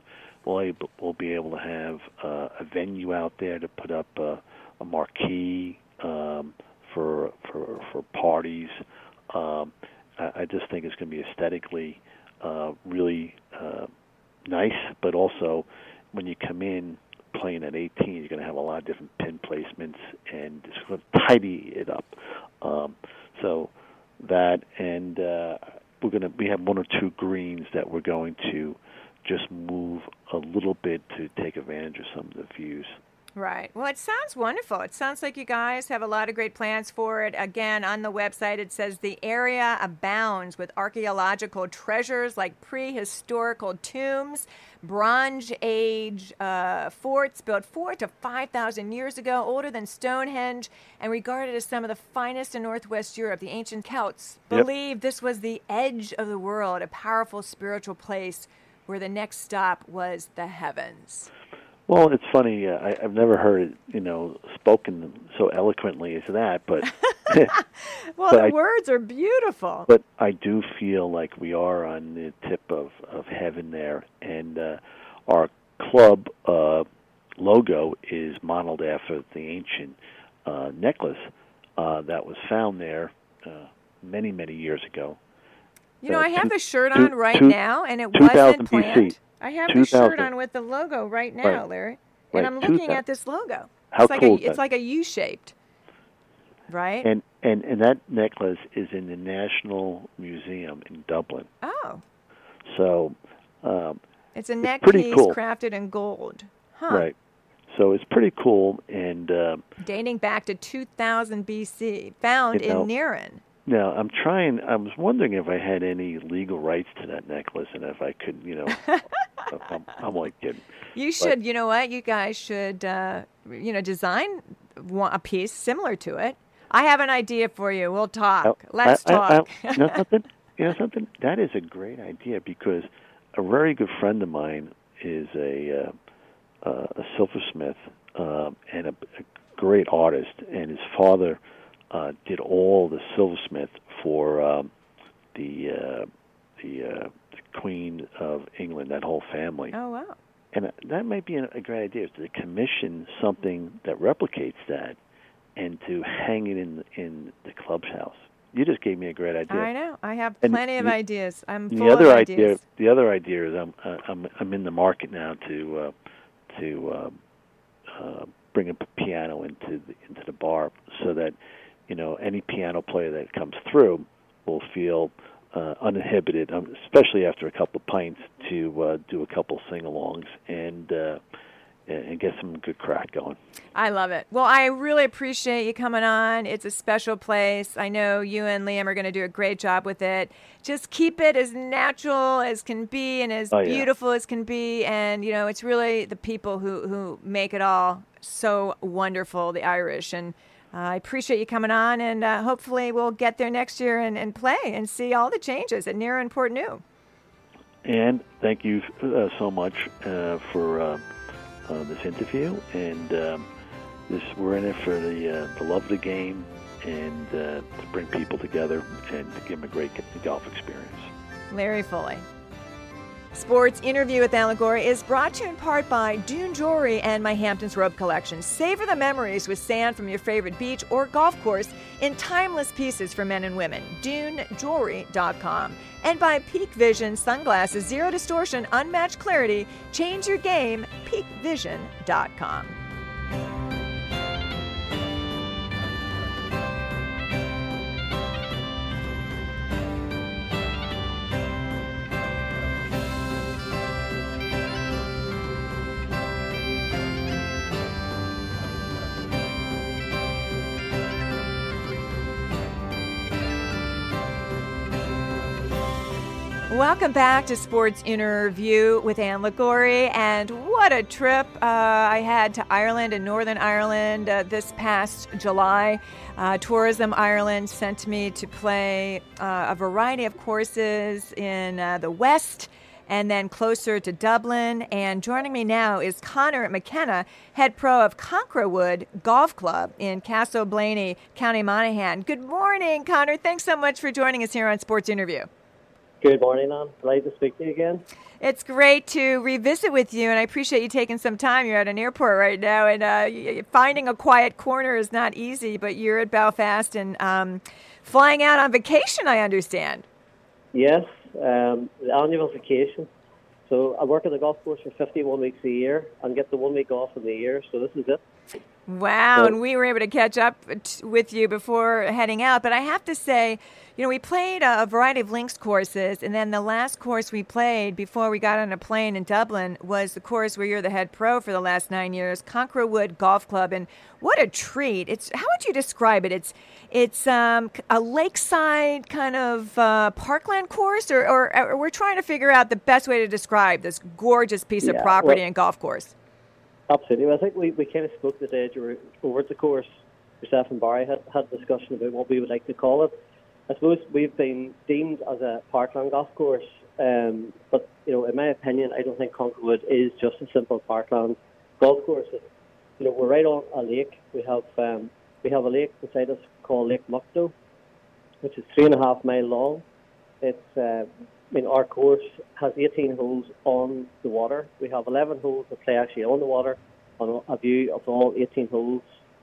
we'll, able, we'll be able to have uh, a venue out there to put up uh, a marquee um, for for for parties. Um, I, I just think it's going to be aesthetically uh, really uh, nice, but also when you come in playing at eighteen, you're going to have a lot of different pin placements and just going to tidy it up. Um, so that, and uh, we're going to we have one or two greens that we're going to just move a little bit to take advantage of some of the views. Right. Well, it sounds wonderful. It sounds like you guys have a lot of great plans for it. Again, on the website, it says the area abounds with archaeological treasures like prehistorical tombs, Bronze Age uh, forts built four to five thousand years ago, older than Stonehenge, and regarded as some of the finest in Northwest Europe. The ancient Celts Yep. believed this was the edge of the world, a powerful spiritual place where the next stop was the heavens. Well, it's funny. Uh, I, I've never heard it, you know, spoken so eloquently as that, but Well, But the I- words are beautiful. but I do feel like we are on the tip of, of heaven there, and uh, our club uh, logo is modeled after the ancient uh, necklace uh, that was found there uh, many, many years ago. You know, uh, I have two- the shirt two- on right two- now, and it two thousand wasn't B C. planned. I have the shirt two thousand. on with the logo right now, Right. Larry, Right. and I'm two looking thou- at this logo. How it's like cool a, is that? it's like a U-shaped, right? And, and and that necklace is in the National Museum in Dublin. oh, So, um, it's a It's neck pretty piece cool. crafted in gold. Huh. right. So it's pretty cool, and uh, Dating back to two thousand B C, found You know, in Niren. now I'm trying. I was wondering if I had any legal rights to that necklace, and if I could, you know, I'm, I'm like kidding. You should, you know what? You guys should, uh, you know, design one, a piece similar to it. I have an idea for you. We'll talk. Oh, Let's I- I- talk. I- you know something? You know something? That is a great idea, because a very good friend of mine is a uh, uh, a silversmith uh, and a, a great artist, and his father uh, did all the silversmith for um, the uh, the, uh, the Queen of England, that whole family. Oh, wow. And that might be a a great idea, is to commission something that replicates that and to hang it in in the club's house. You just gave me a great idea. I know. I have And plenty of the- ideas. I'm And full the other of idea, ideas. the other idea is I'm uh, I'm I'm in the market now to uh, to um, uh, bring a piano into the into the bar, so that, you know, any piano player that comes through will feel uh, uninhibited, um, especially after a couple of pints, to uh, do a couple sing-alongs and uh, and get some good crack going. I love it. Well, I really appreciate you coming on. It's a special place. I know you and Liam are going to do a great job with it. Just keep it as natural as can be and as Oh, yeah. beautiful as can be. And, you know, it's really the people who, who make it all so wonderful, the Irish. And uh, I appreciate you coming on. And uh, hopefully we'll get there next year and, and play and see all the changes at Niren Port New. And thank you uh, so much uh, for uh, uh, this interview. And um, this we're in it for the uh, the love of the game, and uh, to bring people together and to give them a great golf experience. Larry Foley. Sports Interview with Alan Gorey is brought to you in part by Dune Jewelry and My Hamptons Robe Collection. Savor the memories with sand from your favorite beach or golf course in timeless pieces for men and women. Dune Jewelry dot com. And by Peak Vision Sunglasses, zero distortion, unmatched clarity. Change your game, Peak Vision dot com. Welcome back to Sports Interview with Ann Liguori, and what a trip uh, I had to Ireland and Northern Ireland uh, this past July. Uh, Tourism Ireland sent me to play uh, a variety of courses in uh, the West and then closer to Dublin. And joining me now is Connor McKenna, head pro of Conquerwood Golf Club in Castleblaney, County Monaghan. Good morning, Connor. Thanks so much for joining us here on Sports Interview. Good morning, Anne. Glad to speak to you again. It's great to revisit with you, and I appreciate you taking some time. You're at an airport right now, and uh, finding a quiet corner is not easy, but you're at Belfast and um, flying out on vacation, I understand. Yes, um, the annual vacation. So I work at the golf course for fifty-one weeks a year and get the one week off in the year, so this is it. Wow, so, and we were able to catch up t- with you before heading out. But I have to say, you know, we played a variety of links courses, and then the last course we played before we got on a plane in Dublin was the course where you're the head pro for the last nine years, Conqueror Wood Golf Club. And what a treat. It's how would you describe it? It's it's um, a lakeside kind of uh, parkland course, or, or, or we're trying to figure out the best way to describe this gorgeous piece yeah, of property well, and golf course. Absolutely. Well, I think we, we kind of spoke the day you were over at the course. Yourself and Barry had, had a discussion about what we would like to call it. I suppose we've been deemed as a parkland golf course, um, but you know, in my opinion, I don't think Conqueror Wood is just a simple parkland golf course. You know, we're right on a lake. We have um, we have a lake beside us called Lake Muckdo, which is three and a half mile long. It's uh, I mean, our course has eighteen holes on the water. We have eleven holes that play actually on the water, on a view of all eighteen holes.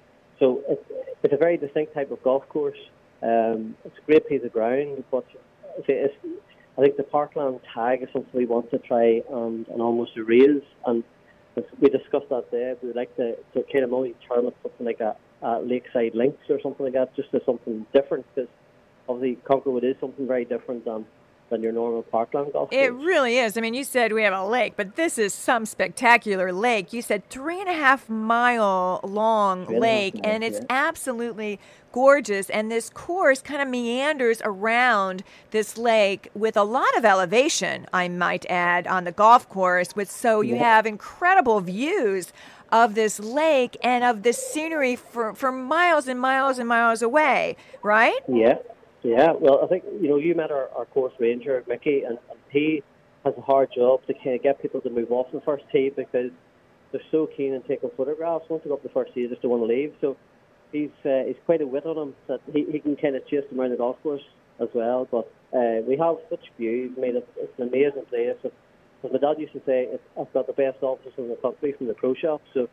So it's, it's a very distinct type of golf course. Um, it's a great piece of ground, but it's, I think the parkland tag is something we want to try and, and almost erase. And we discussed that there. We'd like to, to kind of maybe term it something like a, a lakeside links or something like that, just as something different, because obviously Conqueror Wood is something very different than than your normal parkland golf course. It really is. I mean, you said we have a lake, but this is some spectacular lake. You said three and a half mile long lake, and, and it's yeah. absolutely gorgeous. And this course kind of meanders around this lake with a lot of elevation, I might add, on the golf course. With so you yeah. have incredible views of this lake and of this scenery for, for miles and miles and miles away, right? Yeah. Yeah, well, I think, you know, you met our, our course ranger, Mickey, and, and he has a hard job to kind of get people to move off the first tee because they're so keen on taking photographs. Once they go up the first tee, they just don't want to leave. So he's uh, he's quite a wit on him that he, he can kind of chase them around the golf course as well. But uh, we have such views. I mean, it's, it's an amazing place. As my dad used to say, it's, I've got the best offices in the country from the pro shop. So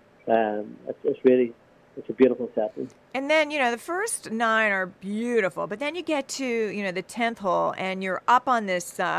um, it's, it's really... It's a beautiful setting. And then, you know, the first nine are beautiful, but then you get to, you know, the tenth hole and you're up on this uh,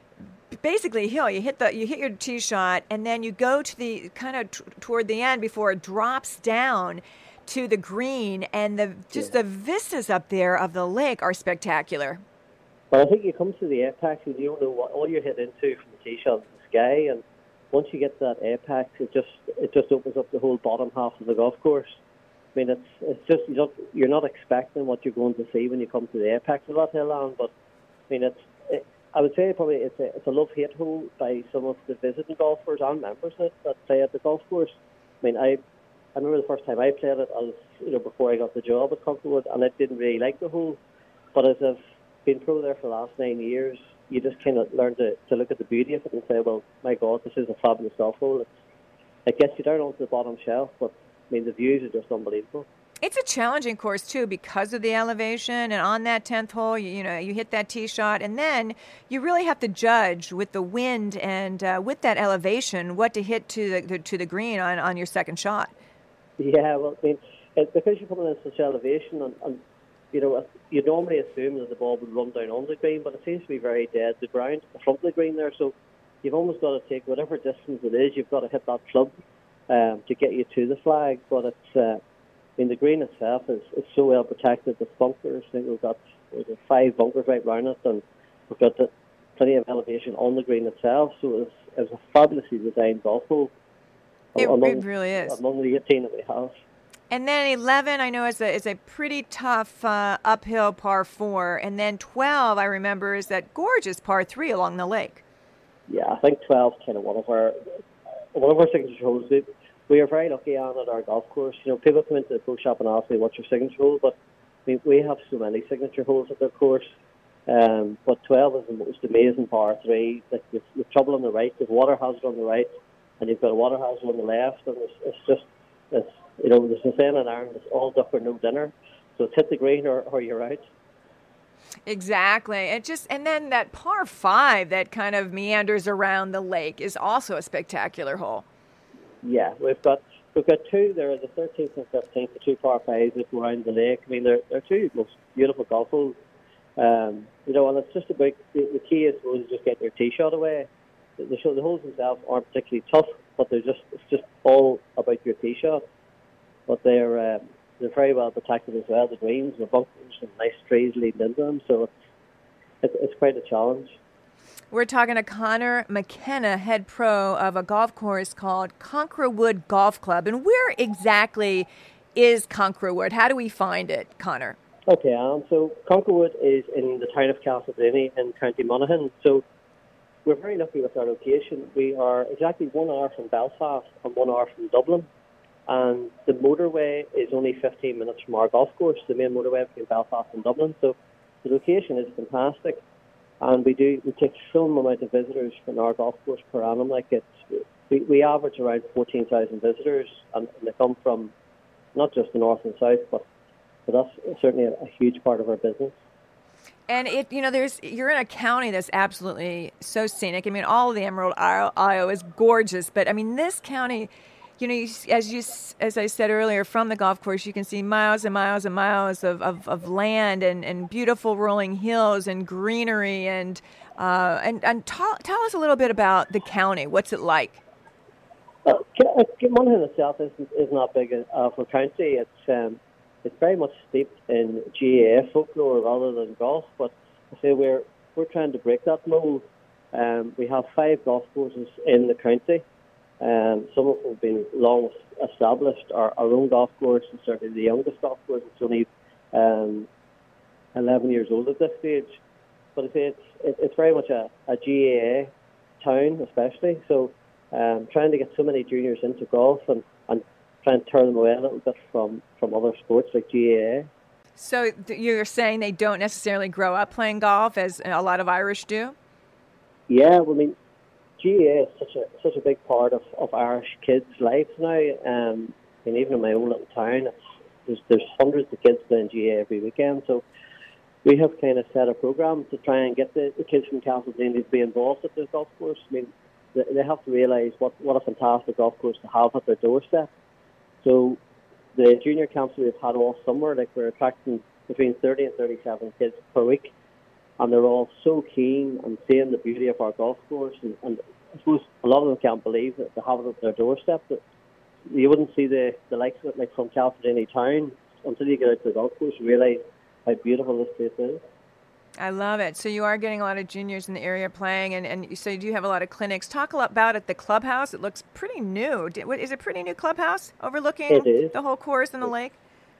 basically hill. You hit the you hit your tee shot, and then you go to the kind of t- toward the end before it drops down to the green, and the just yeah. the vistas up there of the lake are spectacular. Well, I think you come to the apex and you don't know what all you're hitting into from the tee shot in the sky, and once you get to that apex, it just it just opens up the whole bottom half of the golf course. I mean, it's it's just you don't, you're not expecting what you're going to see when you come to the apex of that hill, Alan. But I mean, it's it, I would say probably it's a it's a love-hate hole by some of the visiting golfers and members that, that play at the golf course. I mean, I I remember the first time I played it, I was you know before I got the job at Conqueror Wood, and I didn't really like the hole. But as I've been pro there for the last nine years, you just kind of learn to, to look at the beauty of it and say, well, my God, this is a fabulous golf hole. It's, it gets you down onto the bottom shelf, but I mean, the views are just unbelievable. It's a challenging course, too, because of the elevation. And on that tenth hole, you, you know, you hit that tee shot. And then you really have to judge with the wind and uh, with that elevation what to hit to the, the to the green on, on your second shot. Yeah, well, I mean, it, because you're coming in such elevation, and, and, you know, you normally assume that the ball would run down on the green, but it seems to be very dead to ground in front of the green there. So you've almost got to take whatever distance it is, you've got to hit that club. Um, to get you to the flag, but it's uh, I mean the green itself is, is so well protected with bunkers. I think we've got, we've got five bunkers right around it, and we've got the, plenty of elevation on the green itself. So it was, it was a fabulously designed golf hole. It, among, it really is. Among the eighteen that we have. And then eleven, I know, is a is a pretty tough uh, uphill par four, and then twelve, I remember, is that gorgeous par three along the lake. Yeah, I think twelve is kind of one of our one of our signature holes. We, we are very lucky on at our golf course. You know, people come into the pro shop and ask me what's your signature hole, but we we have so many signature holes at their course. Um, but twelve is the most amazing par three. Like you've, you've trouble on the right, you've water hazard on the right, and you've got a water hazard on the left, and it's, it's just it's you know there's a saying in Ireland, it's all duck or no dinner. So it's hit the green or, or you're out. Exactly. It just and then that par five that kind of meanders around the lake is also a spectacular hole. Yeah, we've got we've got two. There are the thirteenth and fifteenth, the two par fives that go around the lake. I mean, they're they're two most beautiful golf holes. Um, you know, and it's just about the, the key is suppose, just getting your tee shot away. The, the, the holes themselves aren't particularly tough, but they're just it's just all about your tee shot. But they're um, they're very well protected as well. The greens, the bunkers, and nice trees leading into them. So it's it's, it's quite a challenge. We're talking to Connor McKenna, head pro of a golf course called Conquerwood Golf Club. And where exactly is Conquerwood? How do we find it, Connor? Okay, um, so Conquerwood is in the town of Castledenny in County Monaghan. So we're very lucky with our location. We are exactly one hour from Belfast and one hour from Dublin. And the motorway is only fifteen minutes from our golf course, the main motorway between Belfast and Dublin. So the location is fantastic. And we do we take some amount of visitors from our golf course per annum. Like it's we, we average around fourteen thousand visitors, and, and they come from not just the north and south, but but that's certainly a, a huge part of our business. And it, you know, there's you're in a county that's absolutely so scenic. I mean, all of the Emerald Isle, Isle is gorgeous, but I mean, this county, you know, you, as you as I said earlier, from the golf course, you can see miles and miles and miles of, of, of land and, and beautiful rolling hills and greenery. And uh, and and tell, tell us a little bit about the county. What's it like? Uh, Monaghan itself is is not big of a county. It's um, it's very much steeped in G A A folklore rather than golf. But I say we're we're trying to break that mold. Um, we have five golf courses in the county. Um, some of them have been long established. Our, our own golf course is certainly the youngest golf course. It's only um, eleven years old at this stage. But I say it's it, it's very much a, a G A A town, especially. So um, trying to get so many juniors into golf and, and try and turn them away a little bit from, from other sports like G A A. So th- you're saying they don't necessarily grow up playing golf as a lot of Irish do? Yeah, well, I mean, G A A is such a such a big part of, of Irish kids' lives now. Um, and even in my own little town, it's, there's there's hundreds of kids playing G A A every weekend. So we have kind of set a program to try and get the, the kids from Castledenny to be involved at this golf course. I mean, they, they have to realise what, what a fantastic golf course to have at their doorstep. So the junior camps we've had all summer, like we're attracting between thirty and thirty-seven kids per week. And they're all so keen on seeing the beauty of our golf course. And, and I suppose a lot of them can't believe that they have it at their doorstep. That you wouldn't see the, the likes of it like from Castledenny town until you get out to the golf course and realise how beautiful this place is. I love it. So you are getting a lot of juniors in the area playing, and, and so you do have a lot of clinics. Talk a lot about it, the clubhouse. It looks pretty new. Is it a pretty new clubhouse overlooking the whole course and the lake?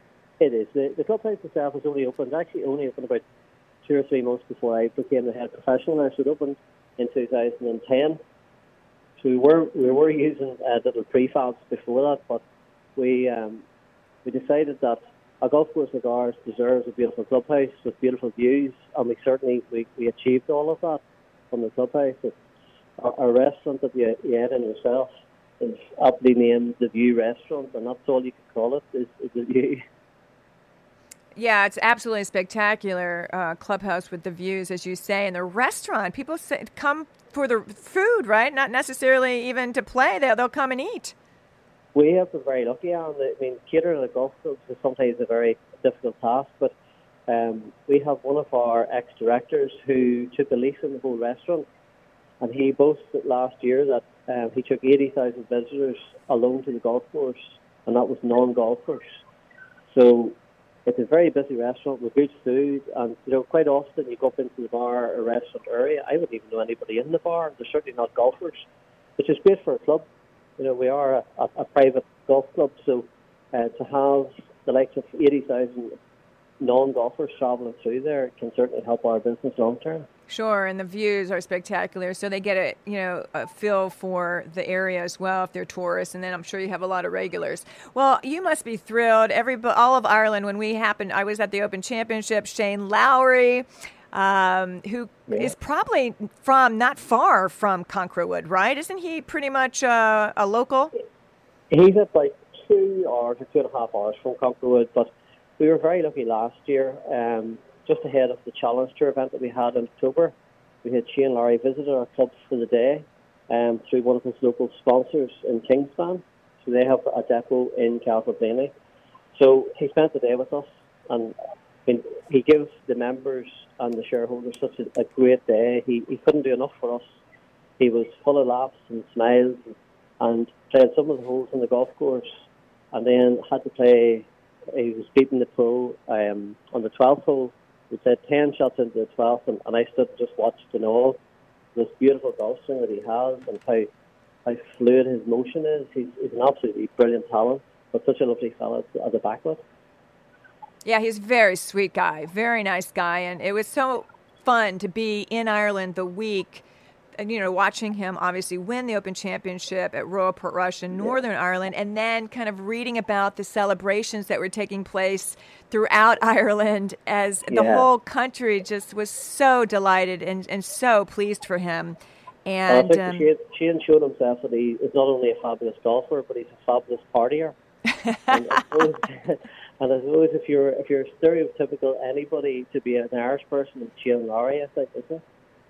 It is. The, the clubhouse itself is only opened, actually only opened about two or three months before I became the head professional there. So it opened in two thousand ten. So we were we were using uh, little prefabs before that, but we um, we decided that a golf course like ours deserves a beautiful clubhouse with beautiful views, and we certainly we, we achieved all of that from the clubhouse. It's our, our restaurant that you, you ate in yourself is aptly named the View Restaurant, and that's all you can call it is, is the View. Yeah, it's absolutely spectacular uh, clubhouse with the views, as you say, and the restaurant. People say, come for the food, right? Not necessarily even to play. They'll, they'll come and eat. We have been very lucky, Alan. I mean, catering at golf clubs is sometimes a very difficult task, but um, we have one of our ex-directors who took a lease in the whole restaurant, and he boasted last year that um, he took eighty thousand visitors alone to the golf course, and that was non-golfers. So it's a very busy restaurant with good food, and you know, quite often you go up into the bar or restaurant area. I wouldn't even know anybody in the bar. They're certainly not golfers, which is great for a club. You know, we are a, a, a private golf club, so uh, to have the likes of eighty thousand non-golfers travelling through there can certainly help our business long term. Sure, and the views are spectacular, so they get a you know a feel for the area as well if they're tourists, and then I'm sure you have a lot of regulars. Well, you must be thrilled. Every all of Ireland, when we happened, I was at the Open Championship. Shane Lowry, um, who yeah. is probably from not far from Conquerwood, right? Isn't he pretty much uh, a local? He's at like two hours or two and a half hours from Conquerwood, but we were very lucky last year. Um, just ahead of the Challenge Tour event that we had in October. We had Shane Lowry visit our clubs for the day um, through one of his local sponsors in Kingspan. So they have a depot in Castleblaney. So he spent the day with us, and I mean, he gives the members and the shareholders such a, a great day. He, he couldn't do enough for us. He was full of laughs and smiles, and, and played some of the holes on the golf course, and then had to play. He was beating the pro um, on the twelfth hole. He said ten shots into the twelfth, and, and I stood and just watched in awe this beautiful golf swing that he has and how how fluid his motion is. He's, he's an absolutely brilliant talent, but such a lovely fellow at the back with. Yeah, he's a very sweet guy, very nice guy, and it was so fun to be in Ireland the week, and you know, watching him obviously win the Open Championship at Royal Portrush in Northern yeah. Ireland, and then kind of reading about the celebrations that were taking place throughout Ireland as yeah. the whole country just was so delighted and, and so pleased for him. And well, I think um, Shane showed himself that he is not only a fabulous golfer, but he's a fabulous partier. and, I suppose, and I suppose if you're if you're stereotypical anybody to be an Irish person, it's Shane Lowry, I think, isn't it?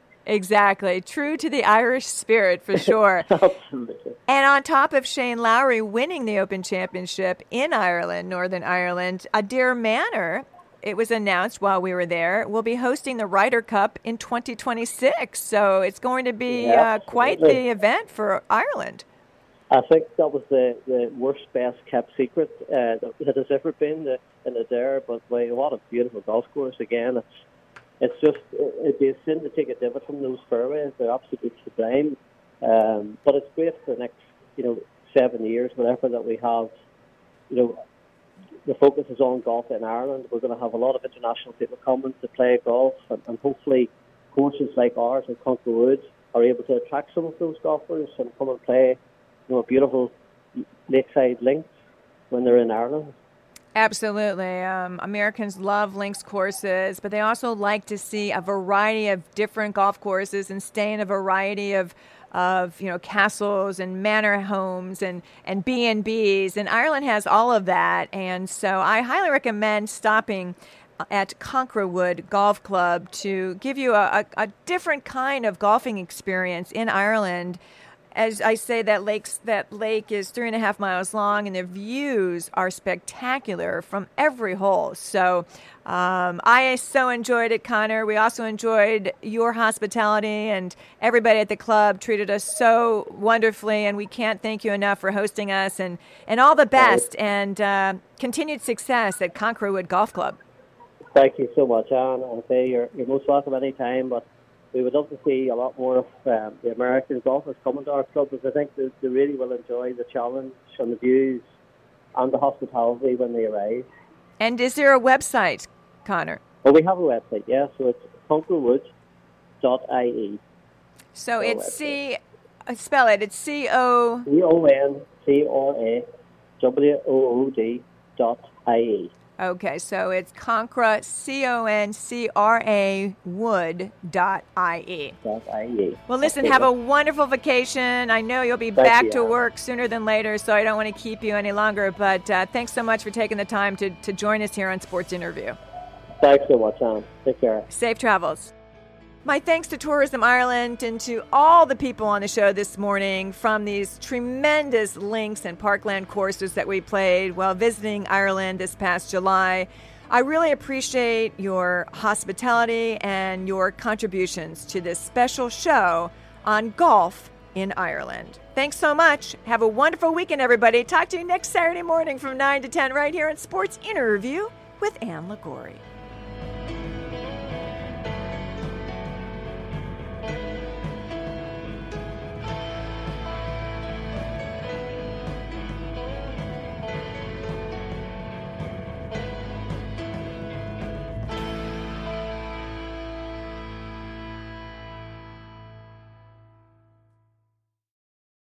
Exactly. True to the Irish spirit, for sure. Absolutely. And on top of Shane Lowry winning the Open Championship in Ireland, Northern Ireland, Adare Manor, it was announced while we were there, will be hosting the Ryder Cup in twenty twenty-six. So it's going to be yeah, uh, quite the event for Ireland. I think that was the, the worst, best-kept secret uh, that has ever been in Adare. But boy, what a beautiful golf course. Again, it's It's just, it'd be a sin to take a divot from those fairways. They're absolutely sublime. Um, but it's great for the next, you know, seven years, whatever that we have. You know, the focus is on golf in Ireland. We're going to have a lot of international people coming to play golf, and, and hopefully courses like ours in Conquer Wood are able to attract some of those golfers and come and play, you know, beautiful lakeside links when they're in Ireland. Absolutely. Um, Americans love links courses, but they also like to see a variety of different golf courses and stay in a variety of, of you know, castles and manor homes and, and B and B's. And Ireland has all of that. And so I highly recommend stopping at Conquer Wood Golf Club to give you a, a, a different kind of golfing experience in Ireland. As I say, that lakes, that lake is three and a half miles long, and the views are spectacular from every hole. So um, I so enjoyed it, Connor. We also enjoyed your hospitality, and everybody at the club treated us so wonderfully, and we can't thank you enough for hosting us, and, and all the best and uh, continued success at Conquer Wood Golf Club. Thank you so much, Anne. I'll say you're, you're most welcome anytime, but we would love to see a lot more of um, the American golfers coming to our club, because I think they, they really will enjoy the challenge and the views and the hospitality when they arrive. And is there a website, Connor? Well, we have a website, yeah, so it's conquerwood dot I E. So it's C, uh, spell it, it's C O... C O N C R A W O O D dot I E. Okay, so it's Concra, C O N C R A, wood dot I E. Dot I E. Well, listen, have a wonderful vacation. I know you'll be Thank back you, to Anne. work sooner than later, so I don't want to keep you any longer. But uh, thanks so much for taking the time to, to join us here on Sports Interview. Thanks so much, Anne. Take care. Safe travels. My thanks to Tourism Ireland and to all the people on the show this morning from these tremendous links and parkland courses that we played while visiting Ireland this past July. I really appreciate your hospitality and your contributions to this special show on golf in Ireland. Thanks so much. Have a wonderful weekend, everybody. Talk to you next Saturday morning from nine to ten right here on Sports Interview with Anne Liguori.